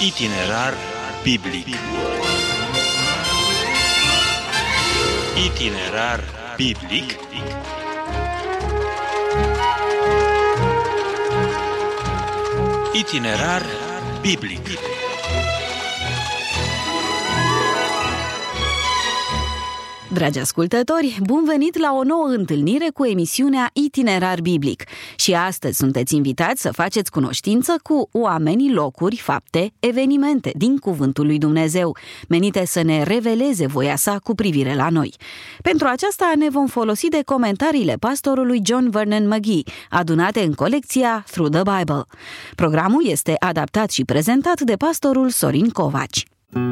Itinerar biblic. Itinerar biblic. Itinerar biblic. Dragi ascultători, bun venit la o nouă întâlnire cu emisiunea Itinerar Biblic. Și astăzi sunteți invitați să faceți cunoștință cu oamenii, locuri, fapte, evenimente din Cuvântul lui Dumnezeu, menite să ne reveleze voia sa cu privire la noi. Pentru aceasta ne vom folosi de comentariile pastorului John Vernon McGee, adunate în colecția Through the Bible. Programul este adaptat și prezentat de pastorul Sorin Covaci.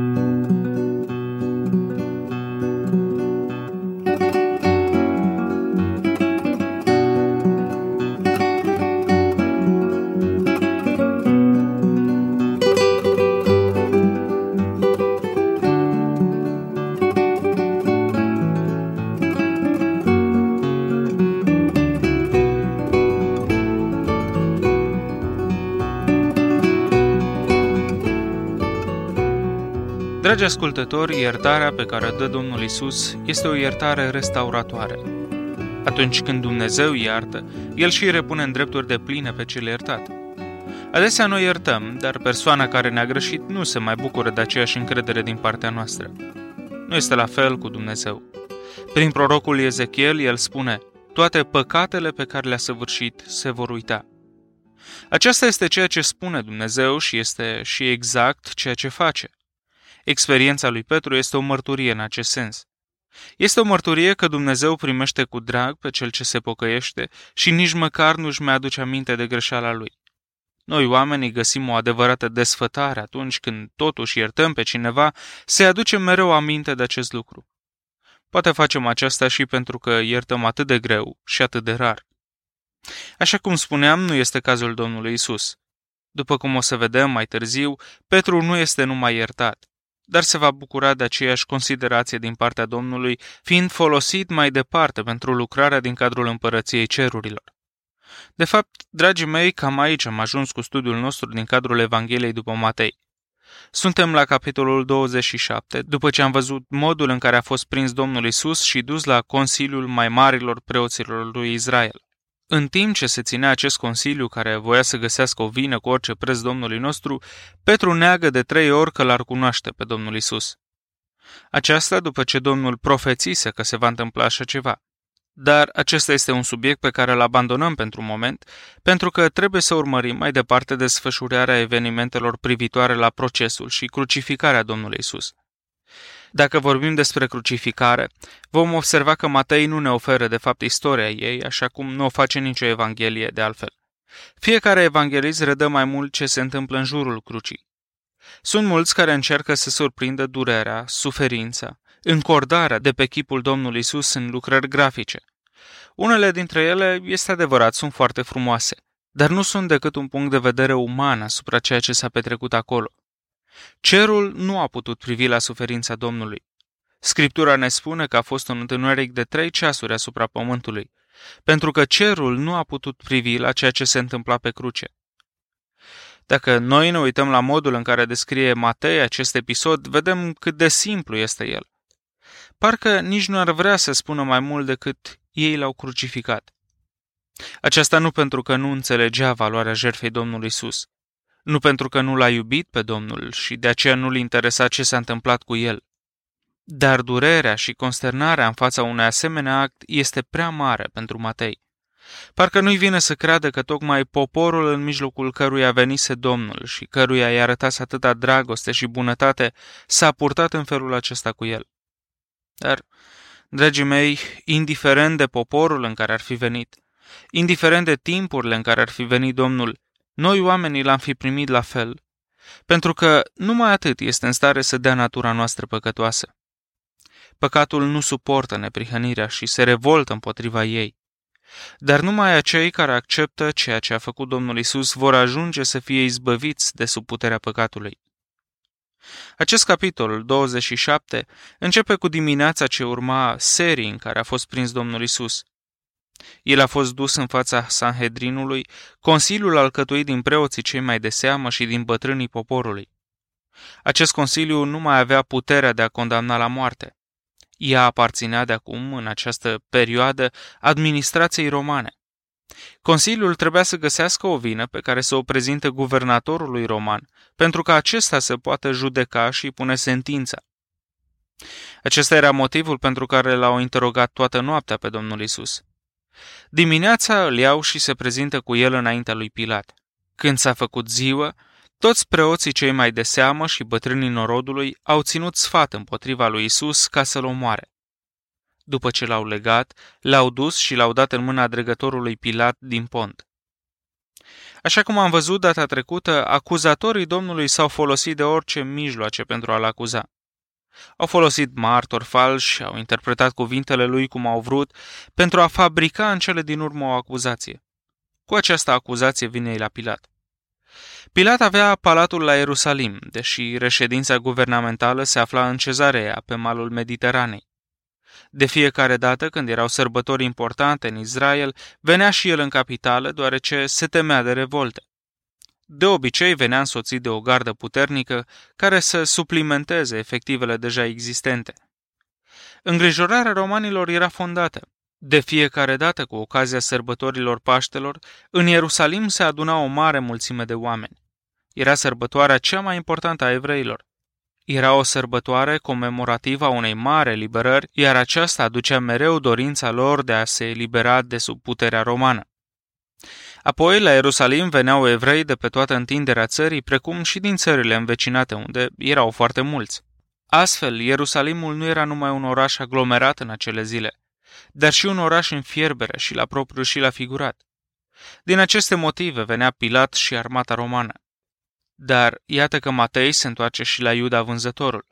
Dragi ascultători, iertarea pe care o dă Domnul Iisus este o iertare restauratoare. Atunci când Dumnezeu iartă, El și repune în drepturi depline pe cel iertat. Adesea noi iertăm, dar persoana care ne-a greșit nu se mai bucură de aceeași încredere din partea noastră. Nu este la fel cu Dumnezeu. Prin prorocul Ezechiel, el spune: toate păcatele pe care le-a săvârșit se vor uita. Aceasta este ceea ce spune Dumnezeu și este și exact ceea ce face. Experiența lui Petru este o mărturie în acest sens. Este o mărturie că Dumnezeu primește cu drag pe cel ce se pocăiește și nici măcar nu-și mai aduce aminte de greșeala lui. Noi, oamenii, găsim o adevărată desfătare atunci când totuși iertăm pe cineva, se aduce mereu aminte de acest lucru. Poate facem aceasta și pentru că iertăm atât de greu și atât de rar. Așa cum spuneam, nu este cazul Domnului Iisus. După cum o să vedem mai târziu, Petru nu este numai iertat, dar se va bucura de aceeași considerație din partea Domnului, fiind folosit mai departe pentru lucrarea din cadrul împărăției cerurilor. De fapt, dragii mei, cam aici am ajuns cu studiul nostru din cadrul Evangheliei după Matei. Suntem la capitolul 27, după ce am văzut modul în care a fost prins Domnul Iisus și dus la Consiliul mai marilor preoților lui Israel. În timp ce se ținea acest consiliu care voia să găsească o vină cu orice preț Domnului nostru, Petru neagă de 3 ori că l-ar cunoaște pe Domnul Iisus. Aceasta după ce Domnul profețise că se va întâmpla așa ceva. Dar acesta este un subiect pe care îl abandonăm pentru moment, pentru că trebuie să urmărim mai departe desfășurarea evenimentelor privitoare la procesul și crucificarea Domnului Iisus. Dacă vorbim despre crucificare, vom observa că Matei nu ne oferă de fapt istoria ei, așa cum nu o face nicio evanghelie de altfel. Fiecare evanghelist redă mai mult ce se întâmplă în jurul crucii. Sunt mulți care încearcă să surprindă durerea, suferința, încordarea de pe chipul Domnului Iisus în lucrări grafice. Unele dintre ele, este adevărat, sunt foarte frumoase, dar nu sunt decât un punct de vedere uman asupra ceea ce s-a petrecut acolo. Cerul nu a putut privi la suferința Domnului. Scriptura ne spune că a fost un întuneric de 3 ceasuri asupra pământului, pentru că cerul nu a putut privi la ceea ce se întâmpla pe cruce. Dacă noi ne uităm la modul în care descrie Matei acest episod, vedem cât de simplu este el. Parcă nici nu ar vrea să spună mai mult decât ei l-au crucificat. Aceasta nu pentru că nu înțelegea valoarea jertfei Domnului Iisus, nu pentru că nu l-a iubit pe Domnul și de aceea nu-l interesa ce s-a întâmplat cu el. Dar durerea și consternarea în fața unui asemenea act este prea mare pentru Matei. Parcă nu-i vine să creadă că tocmai poporul în mijlocul căruia venise Domnul și căruia i-a arătat atâta dragoste și bunătate s-a purtat în felul acesta cu el. Dar, dragii mei, indiferent de poporul în care ar fi venit, indiferent de timpurile în care ar fi venit Domnul, noi oamenii l-am fi primit la fel, pentru că numai atât este în stare să dea natura noastră păcătoasă. Păcatul nu suportă neprihănirea și se revoltă împotriva ei. Dar numai acei care acceptă ceea ce a făcut Domnul Iisus vor ajunge să fie izbăviți de sub puterea păcatului. Acest capitol 27 începe cu dimineața ce urma serii în care a fost prins Domnul Iisus. El a fost dus în fața Sanhedrinului, consiliul alcătuit din preoții cei mai de seamă și din bătrânii poporului. Acest consiliu nu mai avea puterea de a condamna la moarte. Ea aparținea de acum, în această perioadă, administrației romane. Consiliul trebuia să găsească o vină pe care să o prezinte guvernatorului roman, pentru ca acesta să poată judeca și pune sentința. Acesta era motivul pentru care l-au interogat toată noaptea pe Domnul Iisus. Dimineața îl iau și se prezintă cu el înaintea lui Pilat. Când s-a făcut ziua, toți preoții cei mai de seamă și bătrânii norodului au ținut sfat împotriva lui Iisus ca să-l omoare. După ce l-au legat, l-au dus și l-au dat în mâna dregătorului Pilat din Pont. Așa cum am văzut data trecută, acuzatorii Domnului s-au folosit de orice mijloace pentru a-l acuza. Au folosit martori falși, au interpretat cuvintele lui cum au vrut, pentru a fabrica în cele din urmă o acuzație. Cu această acuzație vine ei la Pilat. Pilat avea palatul la Ierusalim, deși reședința guvernamentală se afla în Cezarea, pe malul Mediteranei. De fiecare dată când erau sărbători importante în Israel, venea și el în capitală, deoarece se temea de revolte. De obicei venea însoțit de o gardă puternică care să suplimenteze efectivele deja existente. Îngrijorarea romanilor era fondată. De fiecare dată, cu ocazia sărbătorilor Paștelor, în Ierusalim se aduna o mare mulțime de oameni. Era sărbătoarea cea mai importantă a evreilor. Era o sărbătoare comemorativă a unei mari eliberări, iar aceasta aducea mereu dorința lor de a se elibera de sub puterea romană. Apoi, la Ierusalim veneau evrei de pe toată întinderea țării, precum și din țările învecinate, unde erau foarte mulți. Astfel, Ierusalimul nu era numai un oraș aglomerat în acele zile, dar și un oraș în fierbere și la propriu și la figurat. Din aceste motive venea Pilat și armata romană. Dar iată că Matei se întoarce și la Iuda vânzătorul.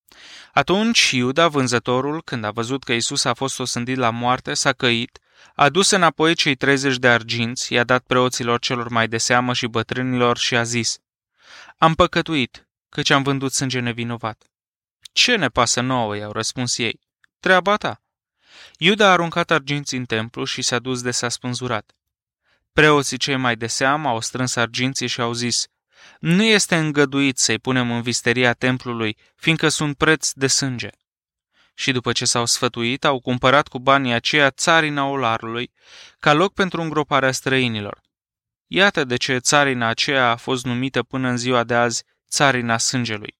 Atunci Iuda vânzătorul, când a văzut că Iisus a fost osândit la moarte, s-a căit, a dus înapoi cei 30 de arginți, i-a dat preoților celor mai de seamă și bătrânilor și a zis: Am păcătuit, căci am vândut sânge nevinovat. Ce ne pasă nouă, i-au răspuns ei. Treaba ta. Iuda a aruncat arginții în templu și s-a dus de s-a spânzurat. Preoții cei mai de seamă au strâns arginții și au zis: Nu este îngăduit să-i punem în visteria templului, fiindcă sunt preț de sânge. Și după ce s-au sfătuit, au cumpărat cu banii aceia țarina olarului, ca loc pentru îngroparea străinilor. Iată de ce țarina aceea a fost numită până în ziua de azi țarina sângelui.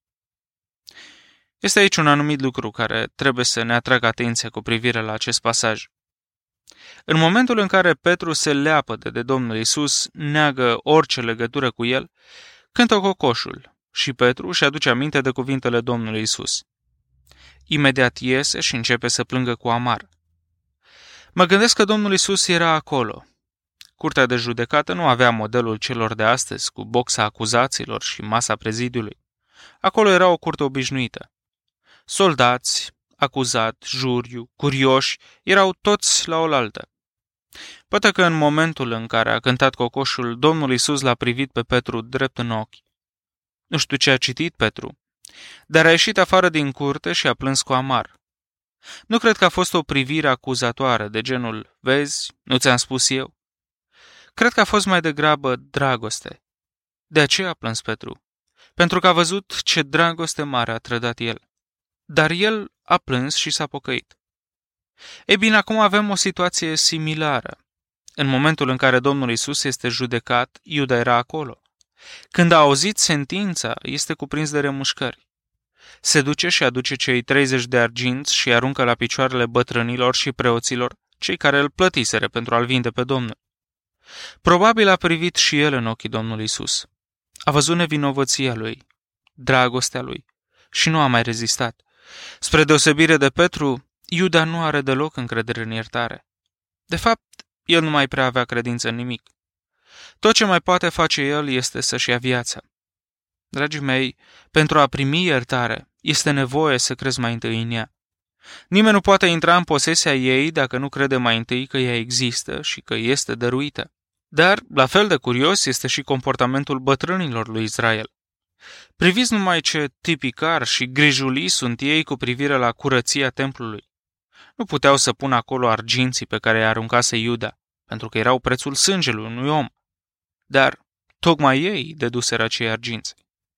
Este aici un anumit lucru care trebuie să ne atragă atenția cu privire la acest pasaj. În momentul în care Petru se leapădă de Domnul Iisus, neagă orice legătură cu el, cântă cocoșul și Petru își aduce aminte de cuvintele Domnului Iisus. Imediat iese și începe să plângă cu amar. Mă gândesc că Domnul Iisus era acolo. Curtea de judecată nu avea modelul celor de astăzi, cu boxa acuzaților și masa prezidiului. Acolo era o curte obișnuită. Soldați, acuzat, juriu, curioși, erau toți la oaltă. Poate că în momentul în care a cântat cocoșul, Domnul Iisus l-a privit pe Petru drept în ochi. Nu știu ce a citit Petru, dar a ieșit afară din curte și a plâns cu amar. Nu cred că a fost o privire acuzatoare de genul: vezi, nu ți-am spus eu? Cred că a fost mai degrabă dragoste. De aceea a plâns Petru, pentru că a văzut ce dragoste mare a trădat el. Dar el a plâns și s-a pocăit. Ei bine, acum avem o situație similară. În momentul în care Domnul Iisus este judecat, Iuda era acolo. Când a auzit sentința, este cuprins de remușcări. Se duce și aduce cei 30 de arginți și aruncă la picioarele bătrânilor și preoților, cei care îl plătiseră pentru a-l vinde pe Domnul. Probabil a privit și el în ochii Domnului Iisus. A văzut nevinovăția lui, dragostea lui și nu a mai rezistat. Spre deosebire de Petru, Iuda nu are deloc încredere în iertare. De fapt, el nu mai prea avea credință în nimic. Tot ce mai poate face el este să-și ia viața. Dragii mei, pentru a primi iertare, este nevoie să crezi mai întâi în ea. Nimeni nu poate intra în posesia ei dacă nu crede mai întâi că ea există și că este dăruită. Dar, la fel de curios, este și comportamentul bătrânilor lui Israel. Priviți numai ce tipicari și grijulii sunt ei cu privire la curăția templului. Nu puteau să pună acolo arginții pe care i-a aruncase Iuda, pentru că erau prețul sângelui unui om. Dar tocmai ei deduseră acei arginți.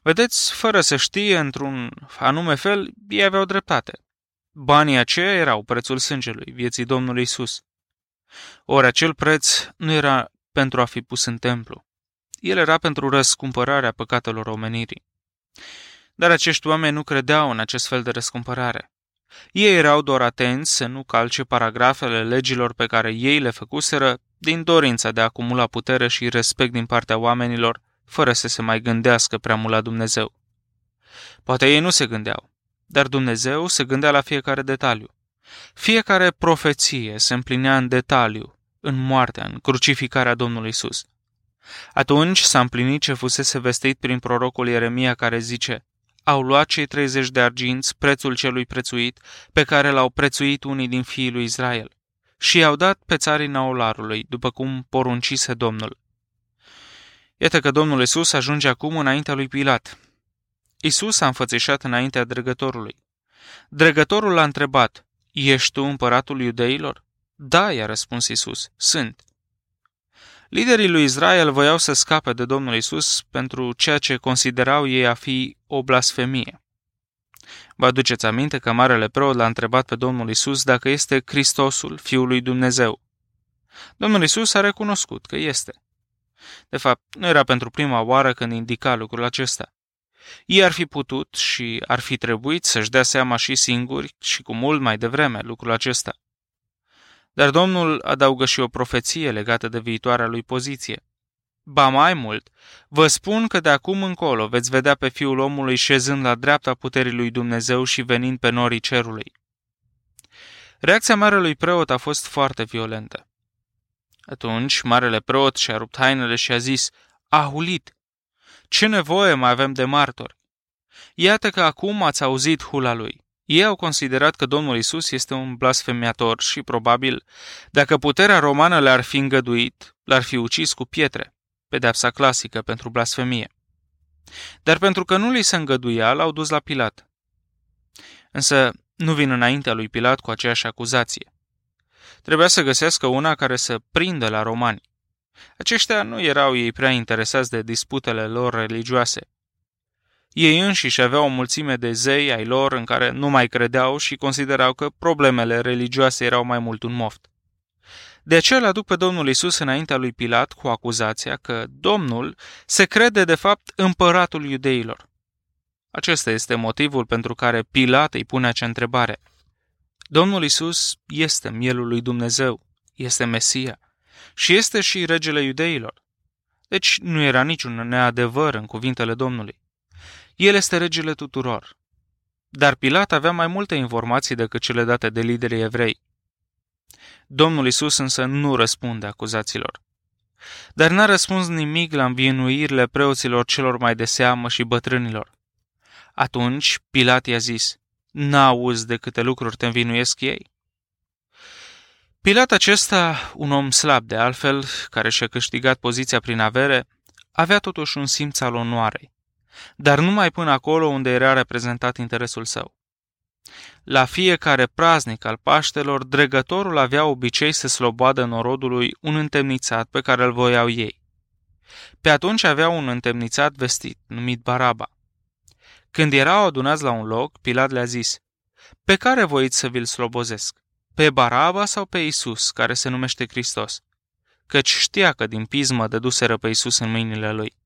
Vedeți, fără să știe, într-un anume fel, ei aveau dreptate. Banii aceia erau prețul sângelui, vieții Domnului Isus. Ori acel preț nu era pentru a fi pus în templu. El era pentru răscumpărarea păcatelor omenirii. Dar acești oameni nu credeau în acest fel de răscumpărare. Ei erau doar atenți să nu calce paragrafele legilor pe care ei le făcuseră din dorința de a acumula putere și respect din partea oamenilor, fără să se mai gândească prea mult la Dumnezeu. Poate ei nu se gândeau, dar Dumnezeu se gândea la fiecare detaliu. Fiecare profeție se împlinea în detaliu, în moartea, în crucificarea Domnului Isus. Atunci s-a împlinit ce fusese vestit prin prorocul Ieremia, care zice: au luat cei 30 de arginți prețul celui prețuit, pe care l-au prețuit unii din fiii lui Israel, și i-au dat pe țarina olarului, după cum poruncise Domnul. Iată că Domnul Isus ajunge acum înaintea lui Pilat. Isus a înfățișat înaintea dregătorului. Dregătorul l-a întrebat: ești tu împăratul iudeilor? Da, i-a răspuns Isus, sunt. Liderii lui Israel voiau să scape de Domnul Isus pentru ceea ce considerau ei a fi o blasfemie. Vă aduceți aminte că marele preot l-a întrebat pe Domnul Isus dacă este Hristosul, Fiul lui Dumnezeu. Domnul Isus a recunoscut că este. De fapt, nu era pentru prima oară când indica lucrul acesta. Ei ar fi putut și ar fi trebuit să-și dea seama și singuri și cu mult mai devreme lucrul acesta. Dar Domnul adaugă și o profeție legată de viitoarea lui poziție. Ba mai mult, vă spun că de acum încolo veți vedea pe Fiul omului șezând la dreapta puterii lui Dumnezeu și venind pe norii cerului. Reacția marelui preot a fost foarte violentă. Atunci, marele preot și-a rupt hainele și a zis: a hulit! Ce nevoie mai avem de martori? Iată că acum ați auzit hula lui. Ei au considerat că Domnul Isus este un blasfemiator și, probabil, dacă puterea romană le-ar fi îngăduit, l-ar fi ucis cu pietre, pedeapsa clasică pentru blasfemie. Dar pentru că nu li se îngăduia, l-au dus la Pilat. Însă nu vin înaintea lui Pilat cu aceeași acuzație. Trebuia să găsească una care să prindă la romani. Aceștia nu erau ei prea interesați de disputele lor religioase. Ei înșiși aveau o mulțime de zei ai lor în care nu mai credeau și considerau că problemele religioase erau mai mult un moft. De aceea îl aduc pe Domnul Isus înaintea lui Pilat cu acuzația că Domnul se crede de fapt împăratul iudeilor. Acesta este motivul pentru care Pilat îi pune acea întrebare. Domnul Isus este mielul lui Dumnezeu, este Mesia și este și regele iudeilor. Deci nu era niciun neadevăr în cuvintele Domnului. El este regele tuturor. Dar Pilat avea mai multe informații decât cele date de liderii evrei. Domnul Isus însă nu răspunde acuzațiilor. Dar n-a răspuns nimic la învinuirile preoților celor mai de seamă și bătrânilor. Atunci Pilat i-a zis: n-auzi de câte lucruri te învinuiesc ei? Pilat acesta, un om slab de altfel, care și-a câștigat poziția prin avere, avea totuși un simț al onoarei, dar numai până acolo unde era reprezentat interesul său. La fiecare praznic al Paștelor, dregătorul avea obicei să sloboadă norodului un întemnițat pe care îl voiau ei. Pe atunci avea un întemnițat vestit, numit Baraba. Când erau adunați la un loc, Pilat le-a zis: pe care voiți să vi-l slobozesc? Pe Baraba sau pe Isus, care se numește Hristos? Căci știa că din pismă dăduseră pe Isus în mâinile lui.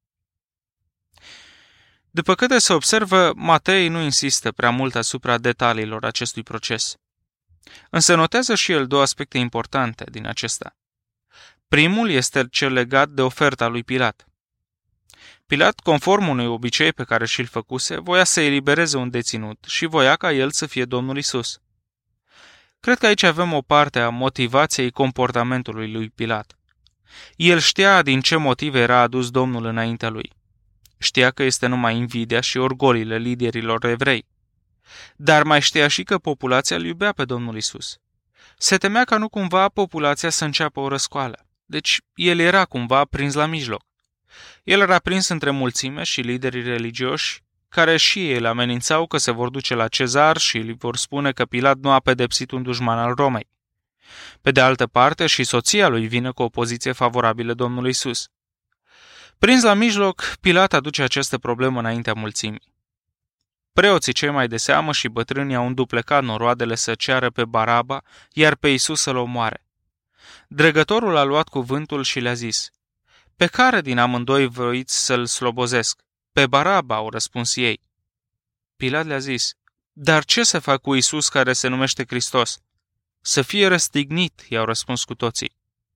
După câte se observă, Matei nu insistă prea mult asupra detaliilor acestui proces. Însă notează și el două aspecte importante din acesta. Primul este cel legat de oferta lui Pilat. Pilat, conform unui obicei pe care și-l făcuse, voia să elibereze un deținut și voia ca el să fie Domnul Isus. Cred că aici avem o parte a motivației comportamentului lui Pilat. El știa din ce motive era adus Domnul înaintea lui. Știa că este numai invidia și orgoliile liderilor evrei. Dar mai știa și că populația îl iubea pe Domnul Isus. Se temea ca nu cumva populația să înceapă o răscoală. Deci el era cumva prins la mijloc. El era prins între mulțime și liderii religioși, care și ei îl amenințau că se vor duce la Cezar și îi vor spune că Pilat nu a pedepsit un dușman al Romei. Pe de altă parte, și soția lui vine cu o poziție favorabilă Domnului Isus. Prins la mijloc, Pilat aduce această problemă înaintea mulțimii. Preoții cei mai de seamă și bătrânii au înduplecat noroadele să ceară pe Baraba, iar pe Iisus să-l omoare. Dregătorul a luat cuvântul și le-a zis: pe care din amândoi voiți să-l slobozesc? Pe Baraba, au răspuns ei. Pilat le-a zis: dar ce să fac cu Iisus care se numește Hristos? Să fie răstignit, i-au răspuns cu toții.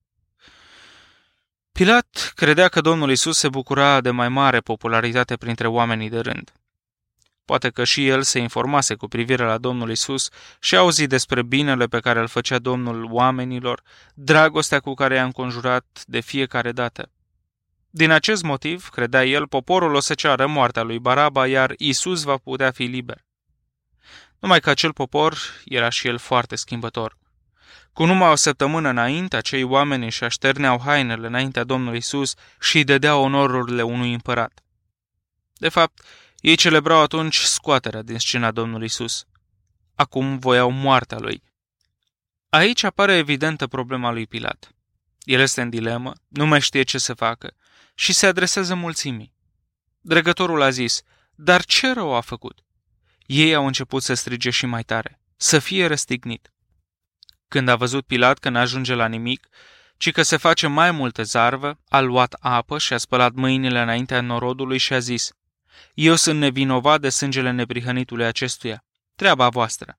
Pilat credea că Domnul Iisus se bucura de mai mare popularitate printre oamenii de rând. Poate că și el se informase cu privire la Domnul Iisus și a auzit despre binele pe care îl făcea Domnul oamenilor, dragostea cu care i-a înconjurat de fiecare dată. Din acest motiv, credea el, poporul o să ceară moartea lui Baraba, iar Iisus va putea fi liber. Numai că acel popor era și el foarte schimbător. Cu numai o săptămână înainte, acei oameni își așterneau hainele înaintea Domnului Iisus și îi dădeau onorurile unui împărat. De fapt, ei celebrau atunci scoaterea din scena Domnului Iisus. Acum voiau moartea lui. Aici apare evidentă problema lui Pilat. El este în dilemă, nu mai știe ce să facă și se adresează mulțimii. Dregătorul a zis: dar ce rău a făcut? Ei au început să strige și mai tare: să fie răstignit. Când a văzut Pilat că n-ajunge la nimic, ci că se face mai multă zarvă, a luat apă și a spălat mâinile înaintea norodului și a zis: eu sunt nevinovat de sângele neprihănitului acestuia. Treaba voastră.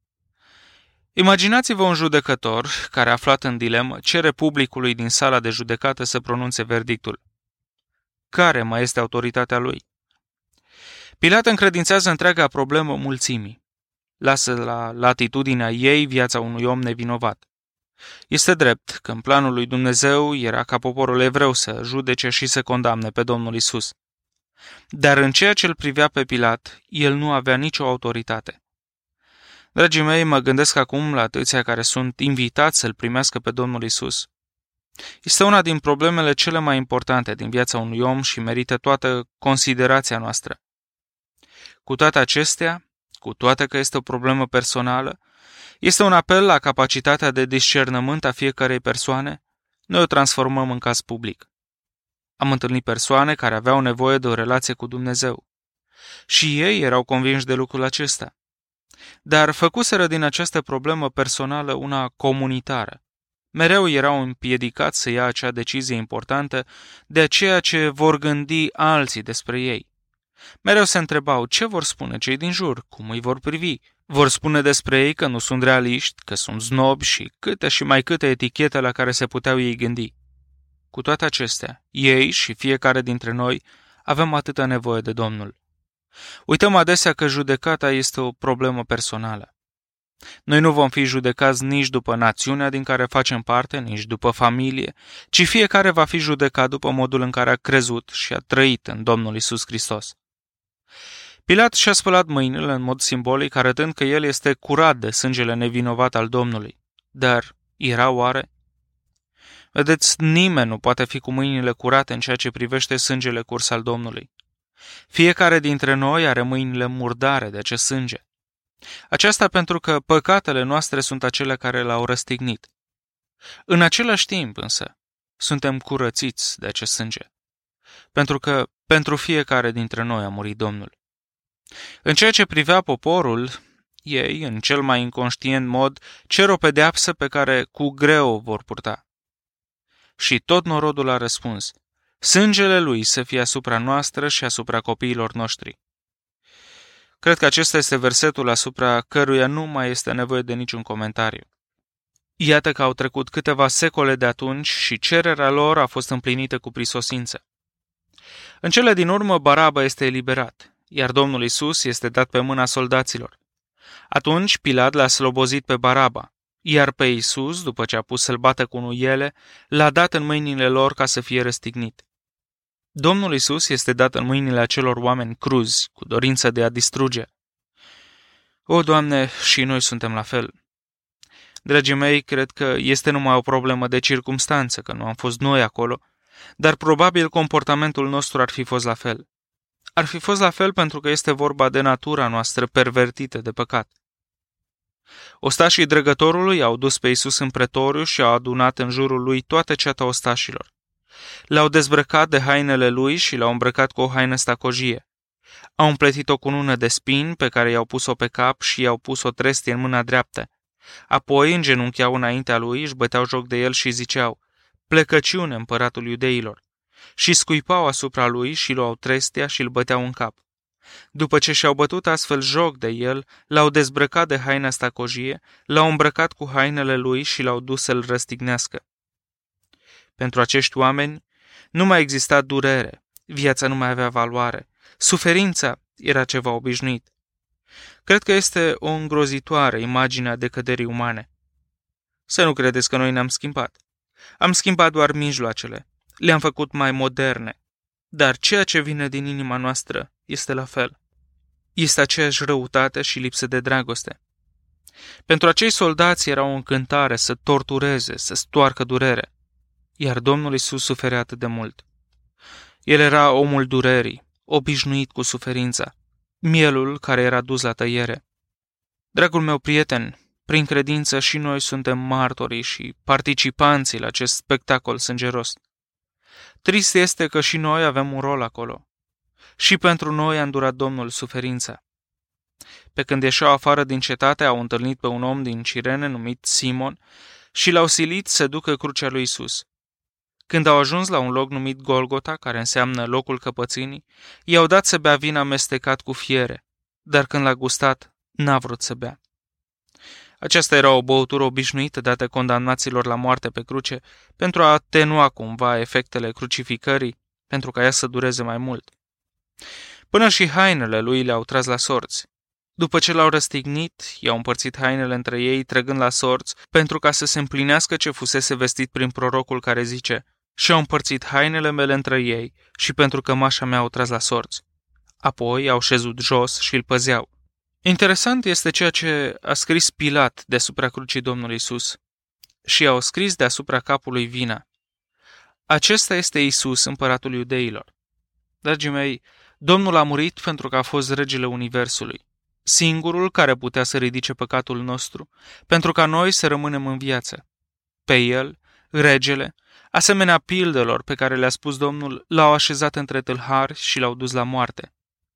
Imaginați-vă un judecător care, aflat în dilemă, cere publicului din sala de judecată să pronunțe verdictul. Care mai este autoritatea lui? Pilat încredințează întreaga problemă mulțimii. Lasă la latitudinea ei viața unui om nevinovat. Este drept că în planul lui Dumnezeu era ca poporul evreu să judece și să condamne pe Domnul Iisus. Dar în ceea ce îl privea pe Pilat, el nu avea nicio autoritate. Dragii mei, mă gândesc acum la atâția care sunt invitați să-L primească pe Domnul Iisus. Este una din problemele cele mai importante din viața unui om și merită toată considerația noastră. Cu toate acestea, cu toate că este o problemă personală, este un apel la capacitatea de discernământ a fiecărei persoane, noi o transformăm în caz public. Am întâlnit persoane care aveau nevoie de o relație cu Dumnezeu. Și ei erau convinși de lucrul acesta. Dar făcuseră din această problemă personală una comunitară. Mereu erau împiedicați să ia acea decizie importantă de ceea ce vor gândi alții despre ei. Mereu se întrebau ce vor spune cei din jur, cum îi vor privi. Vor spune despre ei că nu sunt realiști, că sunt snobi și câte și mai câte etichete la care se puteau ei gândi. Cu toate acestea, ei și fiecare dintre noi avem atâta nevoie de Domnul. Uităm adesea că judecata este o problemă personală. Noi nu vom fi judecați nici după națiunea din care facem parte, nici după familie, ci fiecare va fi judecat după modul în care a crezut și a trăit în Domnul Iisus Hristos. Pilat și-a spălat mâinile în mod simbolic, arătând că el este curat de sângele nevinovat al Domnului. Dar era oare? Vedeți, nimeni nu poate fi cu mâinile curate în ceea ce privește sângele curs al Domnului. Fiecare dintre noi are mâinile murdare de acest sânge. Aceasta pentru că păcatele noastre sunt acele care l-au răstignit. În același timp, însă, suntem curățiți de acest sânge, pentru că pentru fiecare dintre noi a murit Domnul. În ceea ce privea poporul, ei, în cel mai inconștient mod, cer o pedeapsă pe care cu greu o vor purta. Și tot norodul a răspuns: sângele lui să fie asupra noastră și asupra copiilor noștri. Cred că acesta este versetul asupra căruia nu mai este nevoie de niciun comentariu. Iată că au trecut câteva secole de atunci și cererea lor a fost împlinită cu prisosință. În cele din urmă, Baraba este eliberat, iar Domnul Iisus este dat pe mâna soldaților. Atunci Pilat l-a slobozit pe Baraba, iar pe Iisus, după ce a pus să-l bată cu nuiele, l-a dat în mâinile lor ca să fie răstignit. Domnul Iisus este dat în mâinile acelor oameni cruzi, cu dorința de a distruge. O, Doamne, și noi suntem la fel. Dragii mei, cred că este numai o problemă de circumstanță, că nu am fost noi acolo, dar probabil comportamentul nostru ar fi fost la fel. Ar fi fost la fel pentru că este vorba de natura noastră pervertită de păcat. Ostașii dregătorului au dus pe Iisus în pretoriu și au adunat în jurul lui toată ceata ostașilor. L-au dezbrăcat de hainele lui și l-au îmbrăcat cu o haină stacojie. Au împletit o cunună de spini pe care i-au pus-o pe cap și i-au pus o trestie în mâna dreaptă. Apoi îngenuncheau înaintea lui, își băteau joc de el și ziceau: plecăciune, împăratul iudeilor. Și scuipau asupra lui și luau trestia și îl băteau în cap. După ce și-au bătut astfel joc de el, l-au dezbrăcat de haina stacojie, l-au îmbrăcat cu hainele lui și l-au dus să-l răstignească. Pentru acești oameni nu mai exista durere, viața nu mai avea valoare, suferința era ceva obișnuit. Cred că este o îngrozitoare imagine a decăderii umane. Să nu credeți că noi ne-am schimbat. Am schimbat doar mijloacele, le-am făcut mai moderne, dar ceea ce vine din inima noastră este la fel. Este aceeași răutate și lipsă de dragoste. Pentru acei soldați era o încântare să tortureze, să stoarcă durere, iar Domnul Iisus suferea atât de mult. El era omul durerii, obișnuit cu suferința, mielul care era dus la tăiere. Dragul meu prieten, prin credință și noi suntem martorii și participanții la acest spectacol sângeros. Trist este că și noi avem un rol acolo. Și pentru noi a îndurat Domnul suferința. Pe când ieșeau afară din cetate, au întâlnit pe un om din Cirene numit Simon și l-au silit să ducă crucea lui Iisus. Când au ajuns la un loc numit Golgota, care înseamnă locul căpățânii, i-au dat să bea vin amestecat cu fiere, dar când l-a gustat, n-a vrut să bea. Aceasta era o băutură obișnuită dată condamnaților la moarte pe cruce pentru a atenua cumva efectele crucificării, pentru ca ea să dureze mai mult. Până și hainele lui le-au tras la sorți. După ce l-au răstignit, i-au împărțit hainele între ei, trăgând la sorți, pentru ca să se împlinească ce fusese vestit prin prorocul care zice: și-au împărțit hainele mele între ei și pentru cămașa mea au tras la sorți. Apoi au șezut jos și îl păzeau. Interesant este ceea ce a scris Pilat deasupra crucii Domnului Iisus. Și au scris deasupra capului vina: acesta este Iisus, împăratul iudeilor. Dragii mei, Domnul a murit pentru că a fost regele universului, singurul care putea să ridice păcatul nostru, pentru ca noi să rămânem în viață. Pe el, regele, asemenea pildelor pe care le-a spus Domnul, l-au așezat între tâlhari și l-au dus la moarte.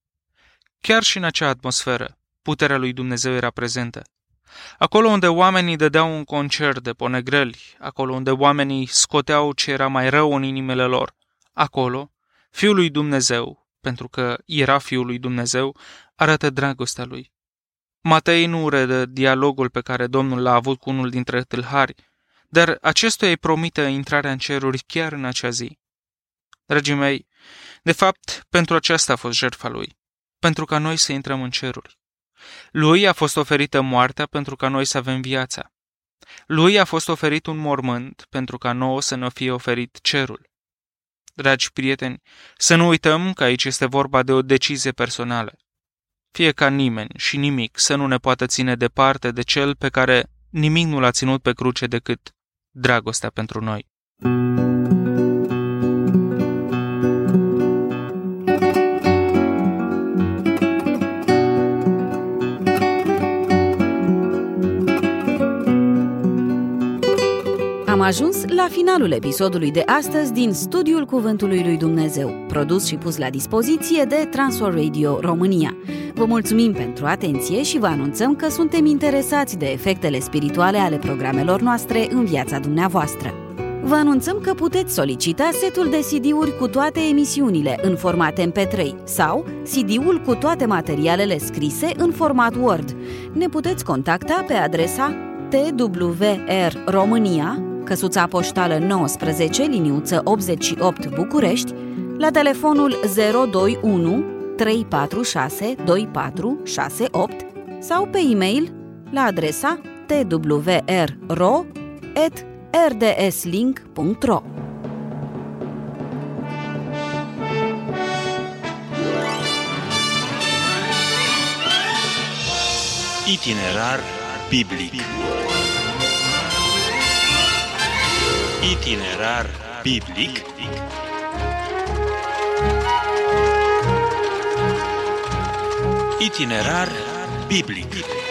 Chiar și în acea atmosferă, puterea lui Dumnezeu era prezentă. Acolo unde oamenii dădeau un concert de ponegreli, acolo unde oamenii scoteau ce era mai rău în inimile lor, acolo, Fiul lui Dumnezeu, pentru că era Fiul lui Dumnezeu, arată dragostea lui. Matei nu redă dialogul pe care Domnul l-a avut cu unul dintre tâlhari, dar acestuia îi promite intrarea în ceruri chiar în acea zi. Dragii mei, de fapt, pentru aceasta a fost jertfa lui, pentru ca noi să intrăm în ceruri. Lui a fost oferită moartea pentru ca noi să avem viața. Lui a fost oferit un mormânt pentru ca nouă să ne fie oferit cerul. Dragi prieteni, să nu uităm că aici este vorba de o decizie personală. Fie ca nimeni și nimic să nu ne poată ține departe de cel pe care nimic nu l-a ținut pe cruce decât dragostea pentru noi. Am ajuns la finalul episodului de astăzi din Studiul Cuvântului lui Dumnezeu, produs și pus la dispoziție de Transworld Radio România. Vă mulțumim pentru atenție și vă anunțăm că suntem interesați de efectele spirituale ale programelor noastre în viața dumneavoastră. Vă anunțăm că puteți solicita setul de CD-uri cu toate emisiunile în format MP3 sau CD-ul cu toate materialele scrise în format Word. Ne puteți contacta pe adresa TWR România, căsuța poștală 19, liniuță 88 București, la telefonul 021 346 2468 sau pe e-mail la adresa twrro@rdslink.ro. Itinerar biblic. Itinerar biblic. Itinerar biblic.